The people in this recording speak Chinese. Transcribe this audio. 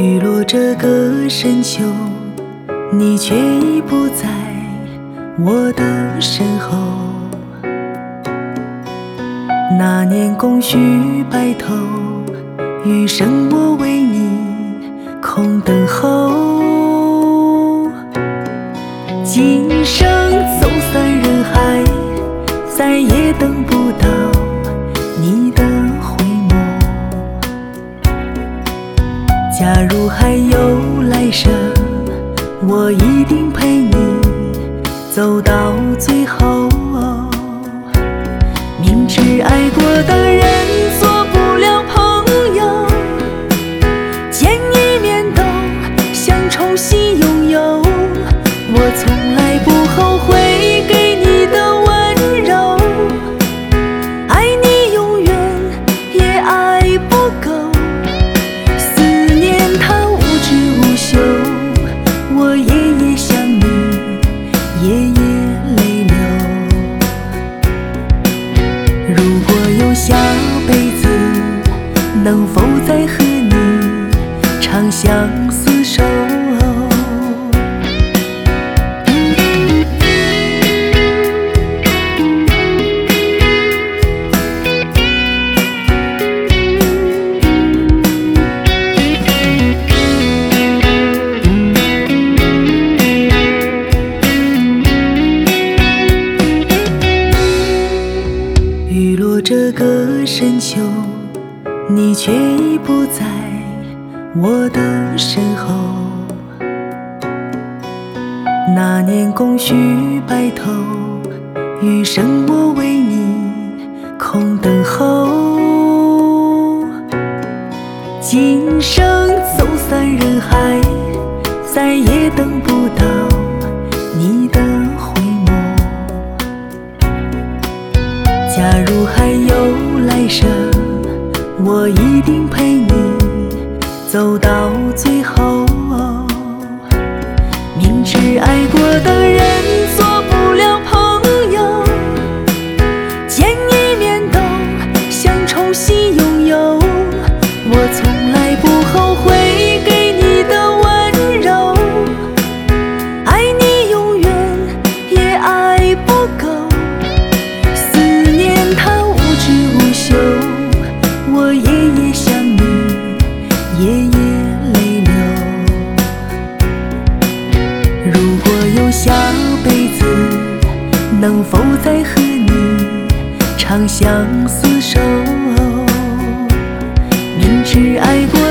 雨落这个深秋，你却已不在我的身后。那年共许白头，余生我为你空等候。今生走散人海，再也等不到你的回眸。假如还有来生，我一定陪你走到最后。明知爱过的人做不了朋友，见一面都想重新拥有。我从来不后悔给你的温柔，爱你永远也爱不够。思念它无止无休，我夜夜想你，夜夜泪流。如果有下辈子，能否再和你长相厮守？雨落这个深秋，你却已不在我的身后。那年共许白头，余生我为你空等候。今生走散人海，再也等不到你的回眸。假如还有来生，我一定陪你走到最后。明知爱过的人做不了朋友，见一面都想重新拥有。我从来不后悔给你的温柔，爱你永远也爱不够。思念它无止无休，我夜夜想你，夜夜泪流。如果有下辈子，能否再和你长相厮守？明知爱过